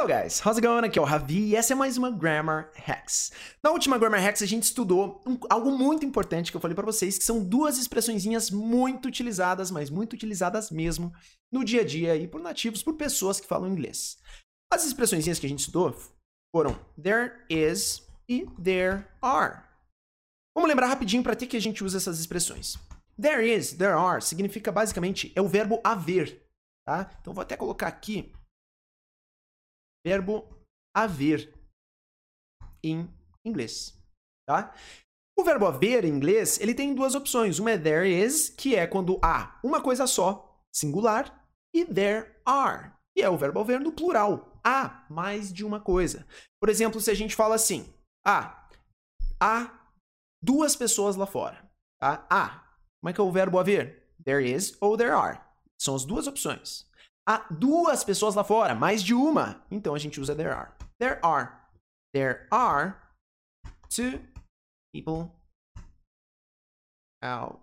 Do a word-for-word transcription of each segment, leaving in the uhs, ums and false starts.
Hello guys, how's it going? Aqui é o Ravi e essa é mais uma Grammar Hacks. Na última Grammar Hacks a gente estudou um, algo muito importante que eu falei pra vocês, que são duas expressõezinhas muito utilizadas, mas muito utilizadas mesmo no dia a dia e por nativos, por pessoas que falam inglês. As expressõezinhas que a gente estudou foram there is e there are. Vamos lembrar rapidinho para que que a gente usa essas expressões. There is, there are significa basicamente é o verbo haver, tá? Então vou até colocar aqui verbo haver em inglês, tá? O verbo haver em inglês, ele tem duas opções. Uma é there is, que é quando há uma coisa só, singular, e there are, que é o verbo haver no plural. Há mais de uma coisa. Por exemplo, se a gente fala assim, ah, há duas pessoas lá fora, tá? Há. Como é que é o verbo haver? There is ou there are. São as duas opções. Há duas pessoas lá fora, mais de uma. Então a gente usa there are. There are. There are two people out,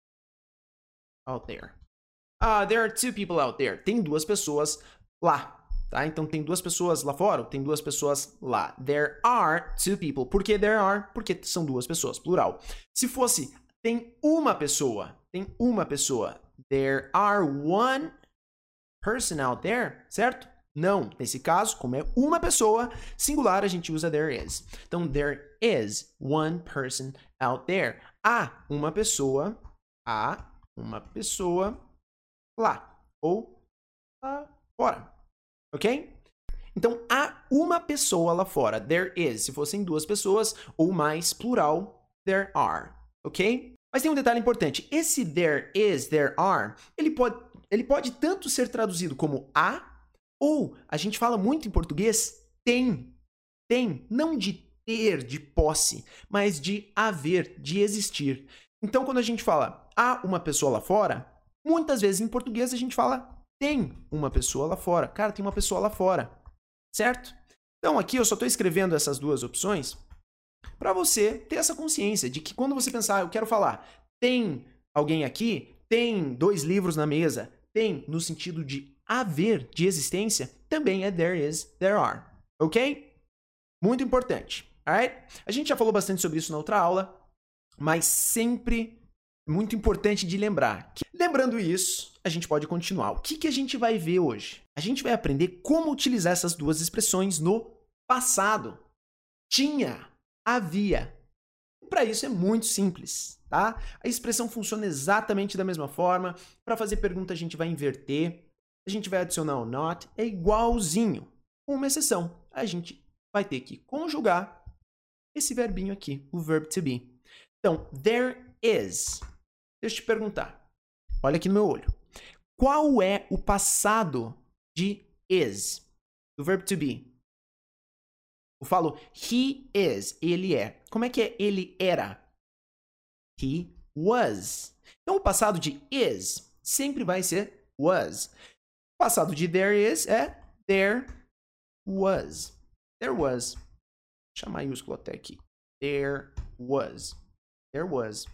out there. Ah, there are two people out there. Tem duas pessoas lá, tá? Então tem duas pessoas lá fora, tem duas pessoas lá. There are two people. Por que there are? Porque são duas pessoas, plural. Se fosse tem uma pessoa, tem uma pessoa. There are one person out there, certo? Não. Nesse caso, como é uma pessoa, singular, a gente usa there is. Então, there is one person out there. Há uma pessoa, há uma pessoa lá, ou lá fora, ok? Então, há uma pessoa lá fora, there is. Se fossem duas pessoas, ou mais, plural, there are, ok? Mas tem um detalhe importante. Esse there is, there are, ele pode, ele pode tanto ser traduzido como há, ou a gente fala muito em português, tem. Tem, não de ter, de posse, mas de haver, de existir. Então, quando a gente fala há uma pessoa lá fora, muitas vezes em português a gente fala tem uma pessoa lá fora. Cara, tem uma pessoa lá fora, certo? Então, aqui eu só estou escrevendo essas duas opções para você ter essa consciência de que quando você pensar, eu quero falar, tem alguém aqui, tem dois livros na mesa, tem no sentido de haver, de existência, também é there is, there are, ok? Muito importante, alright? A gente já falou bastante sobre isso na outra aula, mas sempre muito importante de lembrar. Que, lembrando isso, a gente pode continuar. O que, que a gente vai ver hoje? A gente vai aprender como utilizar essas duas expressões no passado. Tinha, havia. Para isso é muito simples, tá? A expressão funciona exatamente da mesma forma. Para fazer pergunta a gente vai inverter. A gente vai adicionar o not. É igualzinho. Com uma exceção. A gente vai ter que conjugar esse verbinho aqui, o verb to be. Então, there is. Deixa eu te perguntar. Olha aqui no meu olho. Qual é o passado de is? Do verb to be. Eu falo he is, ele é. Como é que é ele era? He was. Então, o passado de is sempre vai ser was. O passado de there is é there was. There was. Vou deixar maiúsculo até aqui. There was. There was.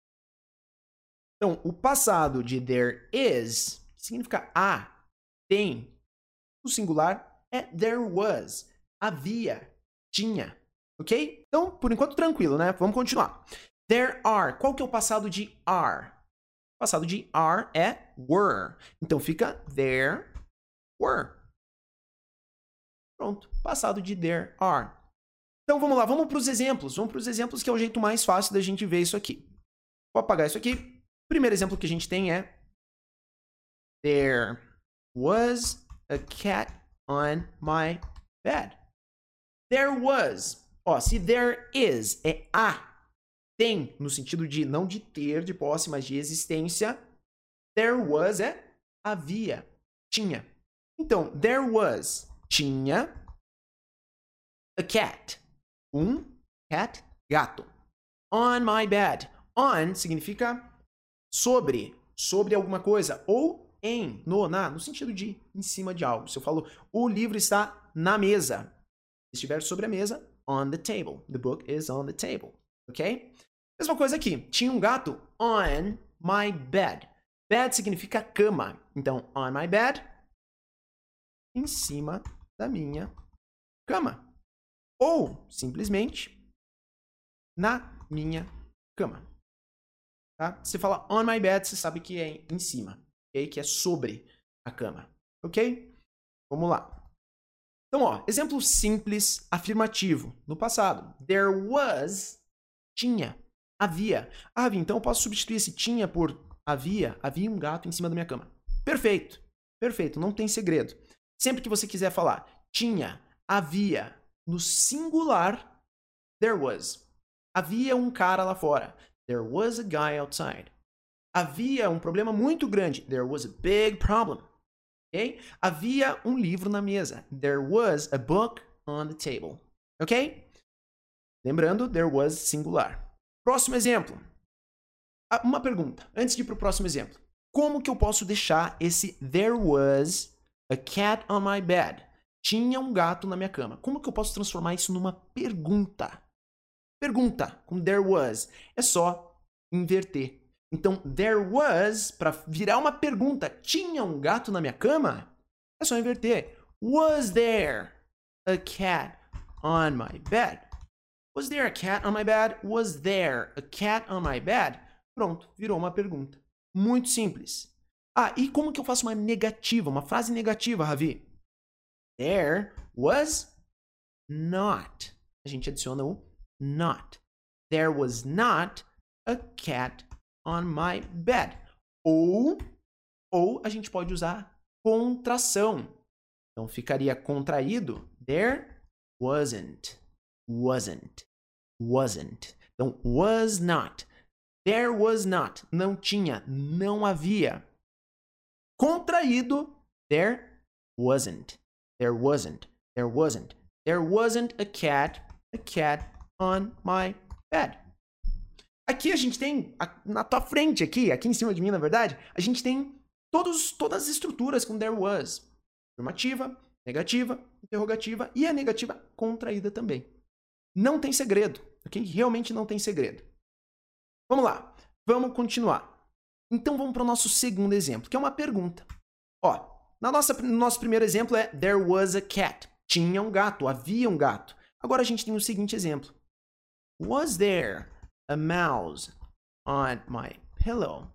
Então, o passado de there is, que significa há, tem, o singular é there was. Havia. Tinha, ok? Então, por enquanto, tranquilo, né? Vamos continuar. There are. Qual que é o passado de are? O passado de are é were. Então, fica there were. Pronto. Passado de there are. Então, vamos lá. Vamos para os exemplos. Vamos para os exemplos, que é o jeito mais fácil da gente ver isso aqui. Vou apagar isso aqui. O primeiro exemplo que a gente tem é There was a cat on my bed. There was. Ó, se there is é há, tem, no sentido de não de ter, de posse, mas de existência. There was é havia, tinha. Então, there was, tinha a cat. Um cat, gato. On my bed. On significa sobre, sobre alguma coisa. Ou em, no, na, no sentido de em cima de algo. Se eu falo, o livro está na mesa. Se estiver sobre a mesa, on the table. The book is on the table. Ok? Mesma coisa aqui. Tinha um gato on my bed. Bed significa cama. Então, on my bed, em cima da minha cama. Ou, simplesmente, na minha cama. Tá? Se fala on my bed, você sabe que é em cima, ok? Que é sobre a cama, ok? Vamos lá. Então, ó, exemplo simples, afirmativo, no passado. There was, tinha, havia. Ah, havia, então eu posso substituir esse tinha por havia, havia um gato em cima da minha cama. Perfeito, perfeito, não tem segredo. Sempre que você quiser falar tinha, havia, no singular, there was. Havia um cara lá fora. There was a guy outside. Havia um problema muito grande. There was a big problem. Okay? Havia um livro na mesa. There was a book on the table. Ok? Lembrando, there was singular. Próximo exemplo. Uma pergunta, antes de ir para o próximo exemplo. Como que eu posso deixar esse there was a cat on my bed? Tinha um gato na minha cama. Como que eu posso transformar isso numa pergunta? Pergunta, com there was. É só inverter. Então, there was, para virar uma pergunta, tinha um gato na minha cama? É só inverter. Was there a cat on my bed? Was there a cat on my bed? Was there a cat on my bed? Pronto, virou uma pergunta. Muito simples. Ah, e como que eu faço uma negativa, uma frase negativa, Ravi? There was not. A gente adiciona o not. There was not a cat on my bed. Ou, ou a gente pode usar contração. Então ficaria contraído. There wasn't. Wasn't. Wasn't. Então, was not. There was not. Não tinha. Não havia. Contraído. There wasn't. There wasn't. There wasn't. There wasn't a cat. A cat on my bed. Aqui a gente tem, na tua frente aqui, aqui em cima de mim, na verdade, a gente tem todos, todas as estruturas com there was. Afirmativa, negativa, interrogativa e a negativa contraída também. Não tem segredo, ok? Realmente não tem segredo. Vamos lá, vamos continuar. Então vamos para o nosso segundo exemplo, que é uma pergunta. Ó, na nossa, no nosso primeiro exemplo é there was a cat. Tinha um gato, havia um gato. Agora a gente tem o seguinte exemplo. Was there a mouse on my pillow?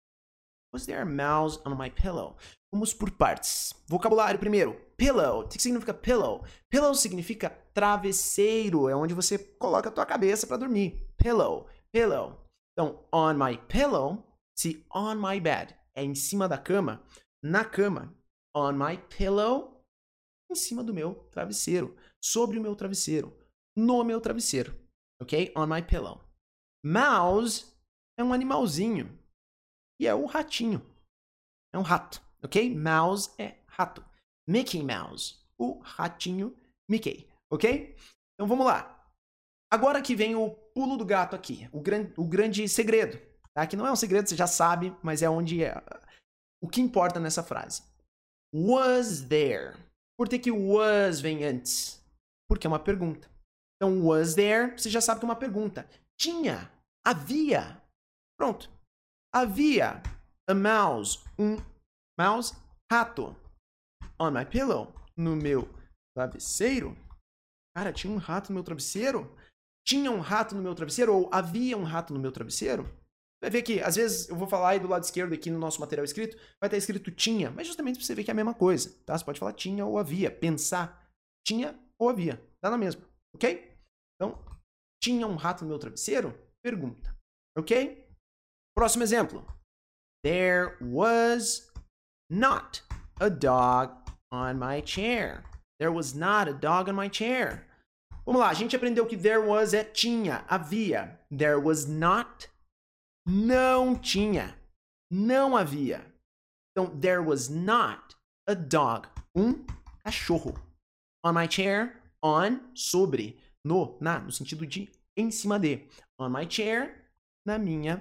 Was there a mouse on my pillow? Vamos por partes. Vocabulário primeiro. Pillow. O que significa pillow? Pillow significa travesseiro. É onde você coloca a tua cabeça para dormir. Pillow. Pillow. Então, on my pillow, se on my bed é em cima da cama, na cama, on my pillow, em cima do meu travesseiro, sobre o meu travesseiro, no meu travesseiro. Ok? On my pillow. Mouse é um animalzinho. E é o ratinho. É um rato. Ok? Mouse é rato. Mickey Mouse. O ratinho Mickey. Ok? Então vamos lá. Agora que vem o pulo do gato aqui. O, gran o grande segredo. Tá? Que não é um segredo, você já sabe, mas é onde é o que importa nessa frase. Was there. Por que que was vem antes? Porque é uma pergunta. Então, was there, você já sabe que é uma pergunta. Tinha, havia. Pronto. Havia a mouse, um mouse, rato. On my pillow, no meu travesseiro. Cara, tinha um rato no meu travesseiro? Tinha um rato no meu travesseiro? Ou havia um rato no meu travesseiro? Vai ver que, às vezes, eu vou falar aí do lado esquerdo aqui no nosso material escrito, vai estar escrito tinha, mas justamente pra você ver que é a mesma coisa, tá? Você pode falar tinha ou havia, pensar tinha ou havia, dá na mesma, ok? Então, tinha um rato no meu travesseiro? Pergunta, ok? Próximo exemplo. There was not a dog on my chair. There was not a dog on my chair. Vamos lá, a gente aprendeu que there was é tinha, havia. There was not, não tinha, não havia. Então, there was not a dog, um cachorro. On my chair, on, sobre, no, na, no sentido de em cima de. On my chair, na minha,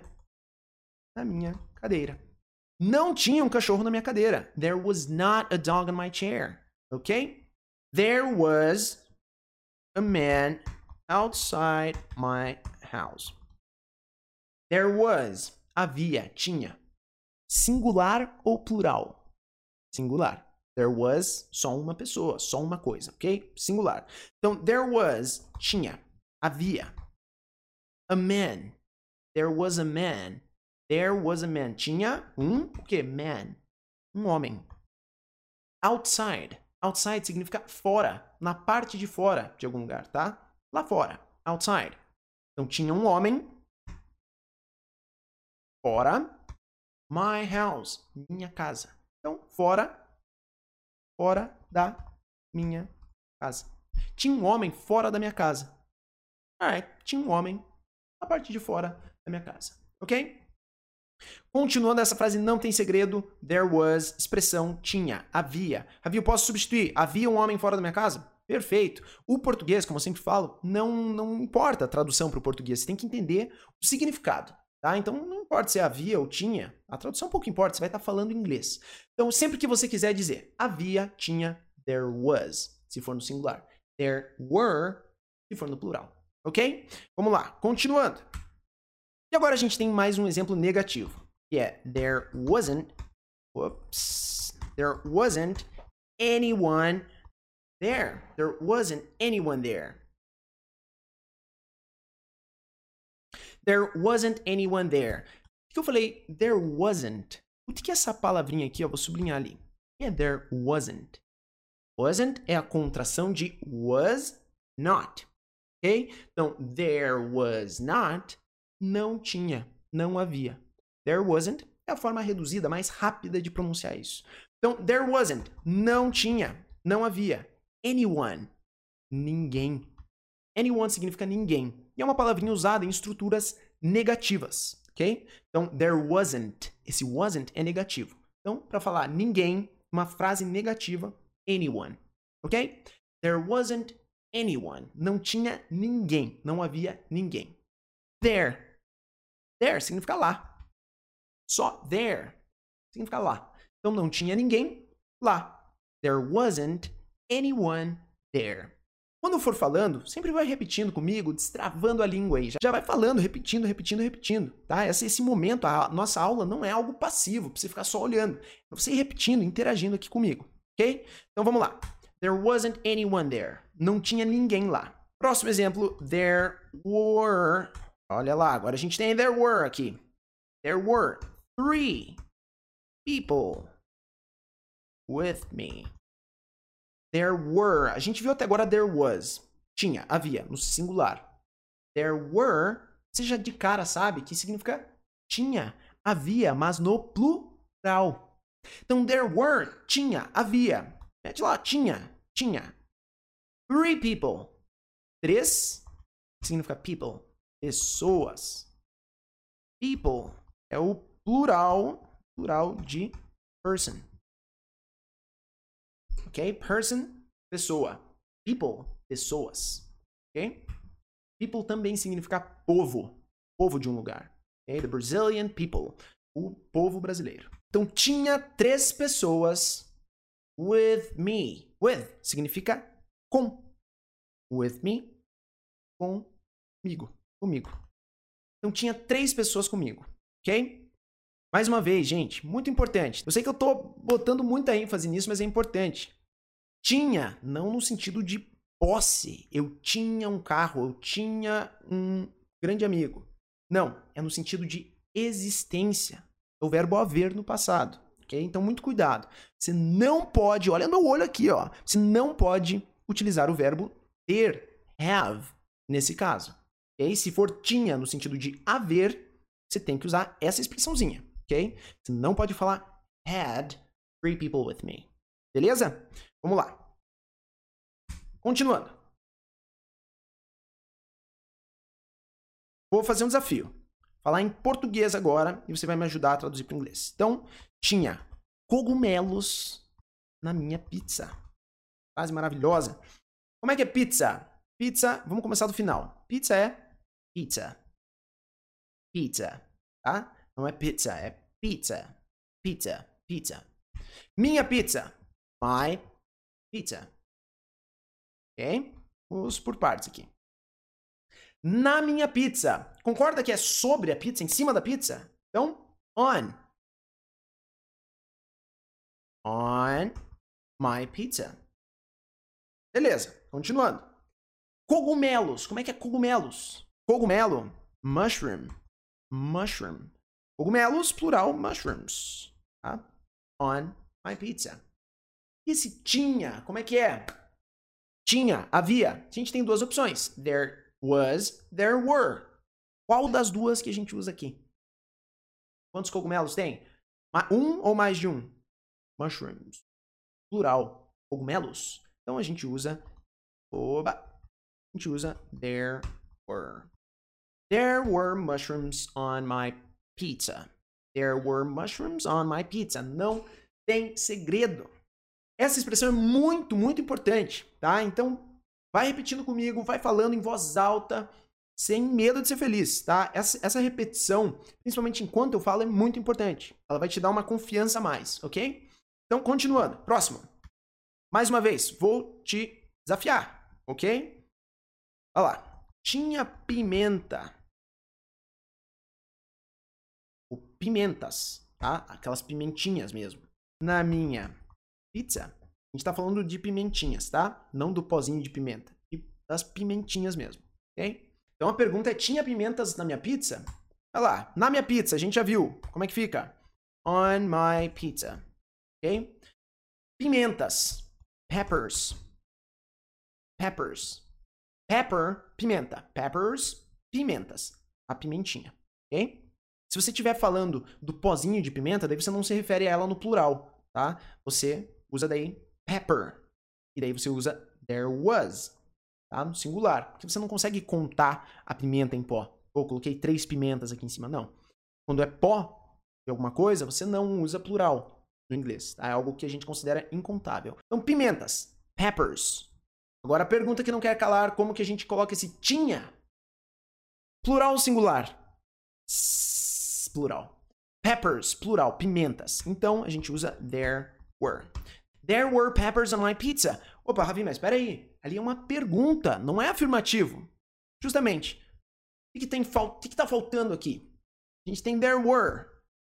na minha cadeira. Não tinha um cachorro na minha cadeira. There was not a dog on my chair. Ok? There was a man outside my house. There was, havia, tinha. Singular ou plural? Singular. There was, só uma pessoa, só uma coisa, ok? Singular. Então, there was, tinha, havia. A man. There was a man. There was a man. Tinha um, o quê? Man. Um homem. Outside. Outside significa fora, na parte de fora de algum lugar, tá? Lá fora. Outside. Então, tinha um homem fora. My house. Minha casa. Então, fora. Fora da minha casa. Tinha um homem fora da minha casa. Alright, tinha um homem na parte de fora da minha casa. Ok? Continuando, essa frase não tem segredo. There was, expressão tinha, havia. Havia, eu posso substituir. Havia um homem fora da minha casa? Perfeito. O português, como eu sempre falo, não, não importa a tradução para o português. Você tem que entender o significado. Tá? Então, não importa se havia ou tinha. A tradução pouco importa, você vai estar falando inglês. Então, sempre que você quiser dizer havia, tinha, there was, se for no singular. There were, se for no plural. Ok? Vamos lá, continuando. E agora a gente tem mais um exemplo negativo, que é there wasn't, whoops, there wasn't anyone there. There wasn't anyone there. There wasn't anyone there. O que eu falei? There wasn't. O que é essa palavrinha aqui? Eu vou sublinhar ali. O que é there wasn't? Wasn't é a contração de was not. Ok? Então, there was not, não tinha, não havia. There wasn't é a forma reduzida, mais rápida de pronunciar isso. Então, there wasn't, não tinha, não havia. Anyone, ninguém. Anyone significa ninguém. E é uma palavrinha usada em estruturas negativas, ok? Então, there wasn't. Esse wasn't é negativo. Então, para falar ninguém, uma frase negativa, anyone, ok? There wasn't anyone. Não tinha ninguém. Não havia ninguém. There. There significa lá. Só there significa lá. Então, não tinha ninguém lá. There wasn't anyone there. Quando eu for falando, sempre vai repetindo comigo, destravando a língua aí. Já vai falando, repetindo, repetindo, repetindo, tá? Esse, esse momento, a nossa aula não é algo passivo, pra você ficar só olhando. É você ir repetindo, interagindo aqui comigo, ok? Então vamos lá. There wasn't anyone there. Não tinha ninguém lá. Próximo exemplo, there were. Olha lá, agora a gente tem there were aqui. There were three people with me. There were. A gente viu até agora there was. Tinha, havia, no singular. There were, você já de cara sabe que significa tinha, havia, mas no plural. Então, there were, tinha, havia. Mete lá, tinha, tinha. Three people. Três significa people. Pessoas. People é o plural, plural de person. Ok? Person, pessoa. People, pessoas. Ok? People também significa povo. Povo de um lugar. Ok? The Brazilian people. O povo brasileiro. Então, tinha três pessoas with me. With significa com. With me, comigo. Comigo. Então, tinha três pessoas comigo. Ok? Mais uma vez, gente, muito importante. Eu sei que eu tô botando muita ênfase nisso, mas é importante. Tinha, não no sentido de posse. Eu tinha um carro, eu tinha um grande amigo. Não, é no sentido de existência. É o verbo haver no passado, ok? Então, muito cuidado. Você não pode, olha meu olho aqui, ó. Você não pode utilizar o verbo ter, have, nesse caso. Ok? Se for tinha no sentido de haver, você tem que usar essa expressãozinha, ok? Você não pode falar had three people with me. Beleza? Vamos lá. Continuando. Vou fazer um desafio. Falar em português agora e você vai me ajudar a traduzir para o inglês. Então, tinha cogumelos na minha pizza. Frase maravilhosa. Como é que é pizza? Pizza, vamos começar do final. Pizza é pizza. Pizza, tá? Não é pizza, é pizza. Pizza, pizza. Minha pizza. My pizza. Ok? Vamos por partes aqui. Na minha pizza. Concorda que é sobre a pizza, em cima da pizza? Então, on. On my pizza. Beleza, continuando. Cogumelos. Como é que é cogumelos? Cogumelo, mushroom. Mushroom. Cogumelos, plural, mushrooms. Tá? On my pizza. E esse tinha, como é que é? Tinha, havia. A gente tem duas opções. There was, there were. Qual das duas que a gente usa aqui? Quantos cogumelos tem? Um ou mais de um? Mushrooms. Plural. Cogumelos. Então a gente usa... Oba! A gente usa there were. There were mushrooms on my pizza. There were mushrooms on my pizza. Não tem segredo. Essa expressão é muito, muito importante, tá? Então, vai repetindo comigo, vai falando em voz alta, sem medo de ser feliz, tá? Essa, essa repetição, principalmente enquanto eu falo, é muito importante. Ela vai te dar uma confiança a mais, ok? Então, continuando. Próximo. Mais uma vez, vou te desafiar, ok? Olha lá. Tinha pimenta. Ou pimentas, tá? Aquelas pimentinhas mesmo. Na minha pizza. A gente tá falando de pimentinhas, tá? Não do pozinho de pimenta. Das pimentinhas mesmo, ok? Então a pergunta é, tinha pimentas na minha pizza? Olha lá, na minha pizza, a gente já viu. Como é que fica? On my pizza, ok? Pimentas. Peppers. Peppers. Pepper, pimenta. Peppers, pimentas. A pimentinha, ok? Se você estiver falando do pozinho de pimenta, daí você não se refere a ela no plural, tá? Você usa daí pepper. E daí você usa there was, tá? No singular. Porque você não consegue contar a pimenta em pó. Pô, coloquei três pimentas aqui em cima. Não. Quando é pó de alguma coisa, você não usa plural no inglês. Tá? É algo que a gente considera incontável. Então, pimentas. Peppers. Agora a pergunta que não quer calar, como que a gente coloca esse tinha? Plural ou singular? S plural. Peppers, plural, pimentas. Então, a gente usa there were. There were peppers on my pizza. Opa, Ravi, mas espera aí. Ali é uma pergunta, não é afirmativo. Justamente. O que, que, tem fal... o que, que tá faltando aqui? A gente tem there were.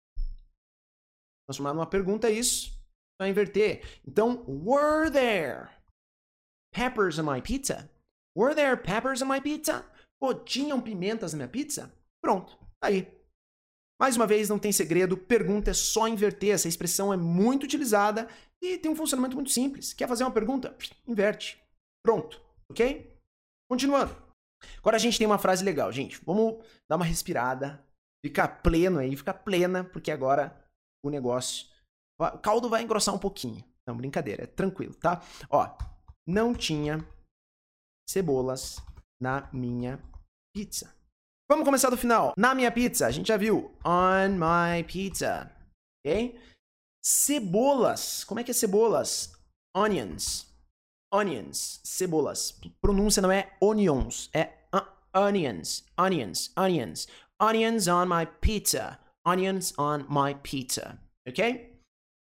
Transformar numa pergunta é isso. Vai inverter. Então, were there peppers on my pizza? Were there peppers on my pizza? Pô, tinham pimentas na minha pizza? Pronto, aí. Mais uma vez, não tem segredo, pergunta é só inverter. Essa expressão é muito utilizada e tem um funcionamento muito simples. Quer fazer uma pergunta? Inverte. Pronto, ok? Continuando. Agora a gente tem uma frase legal, gente. Vamos dar uma respirada, ficar pleno aí, ficar plena, porque agora o negócio... O caldo vai engrossar um pouquinho. Não, brincadeira, é tranquilo, tá? Ó, não tinha cebolas na minha pizza. Vamos começar do final. Na minha pizza, a gente já viu. On my pizza. Ok? Cebolas. Como é que é cebolas? Onions. Onions. Cebolas. Pronúncia não é onions. É uh, onions. Onions. Onions. Onions on my pizza. Onions on my pizza. Ok?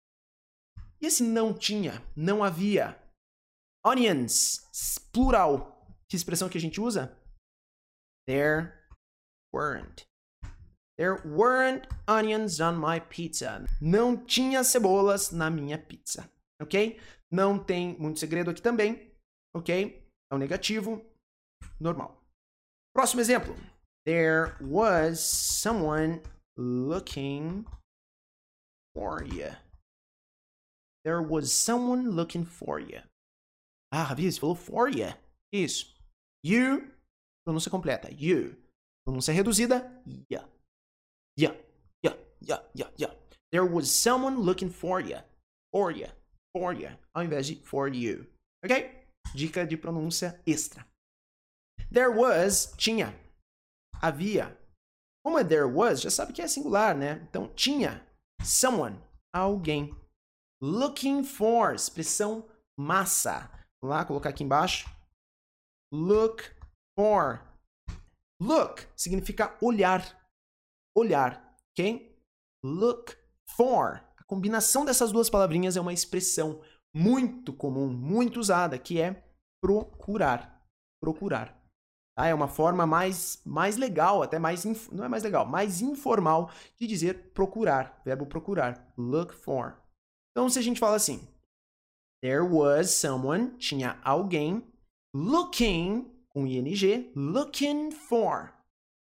E esse não tinha? Não havia. Onions. Plural. Que expressão que a gente usa? There weren't. There weren't onions on my pizza. Não tinha cebolas na minha pizza. Ok? Não tem muito segredo aqui também. Ok? É um negativo. Normal. Próximo exemplo. There was someone looking for you. There was someone looking for you. Ah, Ravi, você falou for you. Isso. You, pronúncia completa. You. Pronúncia reduzida, yeah. Yeah, yeah, yeah, yeah, yeah. There was someone looking for you. For you. For you. Ao invés de for you. Ok? Dica de pronúncia extra. There was, tinha. Havia. Como é there was, já sabe que é singular, né? Então, tinha. Someone. Alguém. Looking for. Expressão massa. Vamos lá, colocar aqui embaixo. Look for. Look significa olhar. Olhar, ok? Look for. A combinação dessas duas palavrinhas é uma expressão muito comum, muito usada, que é procurar. Procurar. Tá? É uma forma mais, mais legal, até mais... Inf... Não é mais legal, mais informal de dizer procurar. Verbo procurar. Look for. Então, se a gente fala assim, There was someone, tinha alguém, looking, com ing, looking for,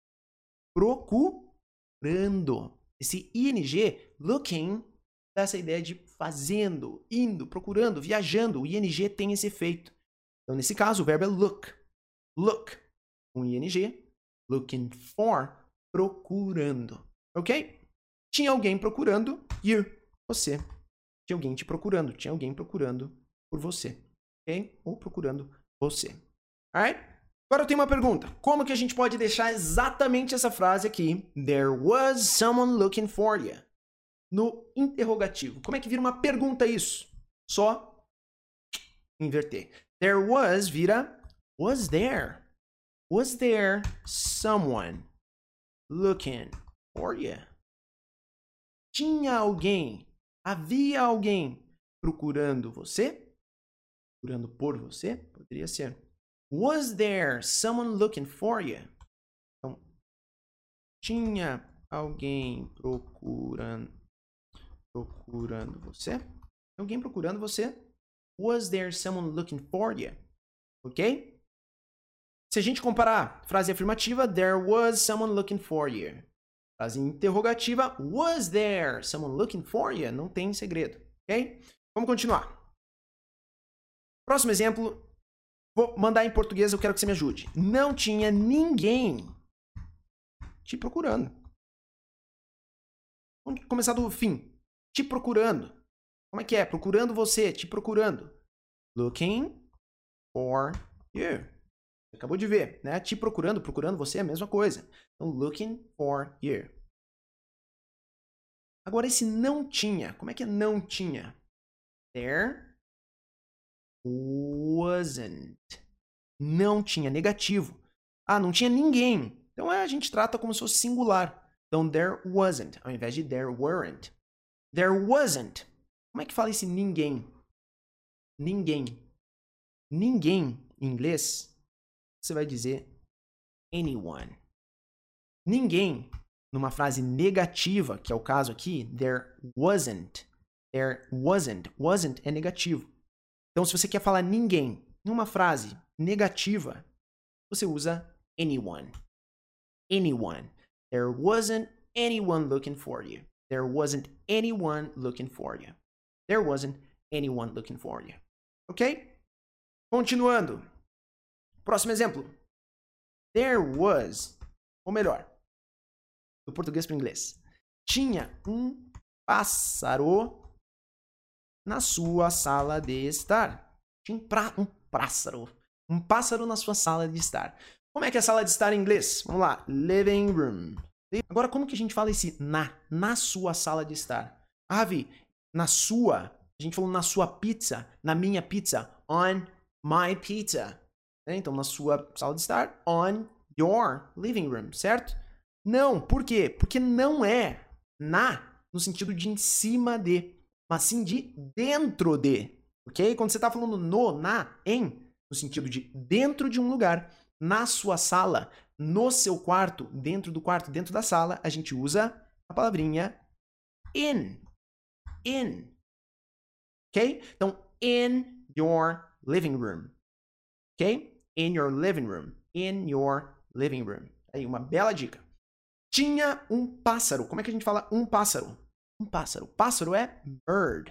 procurando. Esse ing, looking, dá essa ideia de fazendo, indo, procurando, viajando. O ing tem esse efeito. Então, nesse caso, o verbo é look. Look, com ing, looking for, procurando. Ok? Tinha alguém procurando you, você. Tinha alguém te procurando. Tinha alguém procurando por você. Ok? Ou procurando você. Alright? Agora eu tenho uma pergunta. Como que a gente pode deixar exatamente essa frase aqui? There was someone looking for you. No interrogativo. Como é que vira uma pergunta isso? Só inverter. There was vira was there. Was there someone looking for you? Tinha alguém, havia alguém procurando você? Procurando por você? Poderia ser. Was there someone looking for you? Então, tinha alguém procurando, procurando você? Alguém procurando você? Was there someone looking for you? Ok? Se a gente comparar frase afirmativa, there was someone looking for you. Frase interrogativa, was there someone looking for you? Não tem segredo, ok? Vamos continuar. Próximo exemplo, vou mandar em português, eu quero que você me ajude. Não tinha ninguém te procurando. Vamos começar do fim. Te procurando. Como é que é? Procurando você, te procurando. Looking for you. Acabou de ver, né? Te procurando, procurando você é a mesma coisa. Então, looking for you. Agora, esse não tinha. Como é que é não tinha? There wasn't. Não tinha, negativo. Ah, não tinha ninguém. Então, a gente trata como se fosse singular. Então, there wasn't, ao invés de there weren't. There wasn't. Como é que fala esse ninguém? Ninguém. Ninguém, em inglês, você vai dizer anyone. Ninguém, numa frase negativa, que é o caso aqui, there wasn't. There wasn't. Wasn't é negativo. Então, se você quer falar ninguém numa frase negativa, você usa anyone. Anyone. There wasn't anyone looking for you. There wasn't anyone looking for you. There wasn't anyone looking for you. Ok? Continuando. Próximo exemplo. There was, ou melhor, do português para o inglês. Tinha um pássaro na sua sala de estar. Tinha um, pra, um pássaro. Um pássaro na sua sala de estar. Como é que é a sala de estar em inglês? Vamos lá. Living room. Agora, como que a gente fala esse na? Na sua sala de estar. Ah, Ravi, na sua. A gente falou na sua pizza. Na minha pizza. On my pizza. Então, na sua sala de estar. On your living room. Certo? Não. Por quê? Porque não é na no sentido de em cima de. Mas sim de dentro de. Ok? Quando você está falando no, na, em, no sentido de dentro de um lugar, na sua sala, no seu quarto, dentro do quarto, dentro da sala, a gente usa a palavrinha in. In. Ok? Então, in your living room. Ok? In your living room. In your living room. Aí, uma bela dica. Tinha um pássaro. Como é que a gente fala um pássaro? Um pássaro. Pássaro é bird.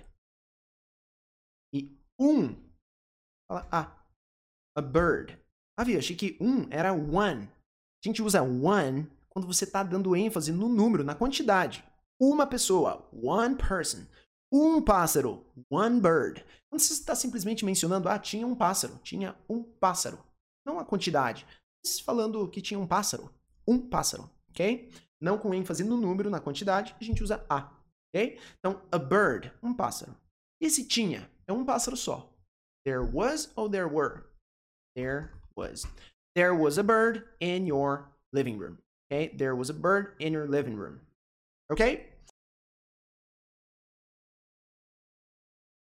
E um. Fala, ah, a bird. Ah, viu? Achei que um era one. A gente usa one quando você está dando ênfase no número, na quantidade. Uma pessoa. One person. Um pássaro. One bird. Quando você está simplesmente mencionando, ah, tinha um pássaro. Tinha um pássaro. Não a quantidade. Mas falando que tinha um pássaro. Um pássaro. Ok? Não com ênfase no número, na quantidade, a gente usa a. Ok? Então, a bird, um pássaro. E se tinha? É um pássaro só. There was ou there were? There was. There was a bird in your living room. Ok? There was a bird in your living room. Ok?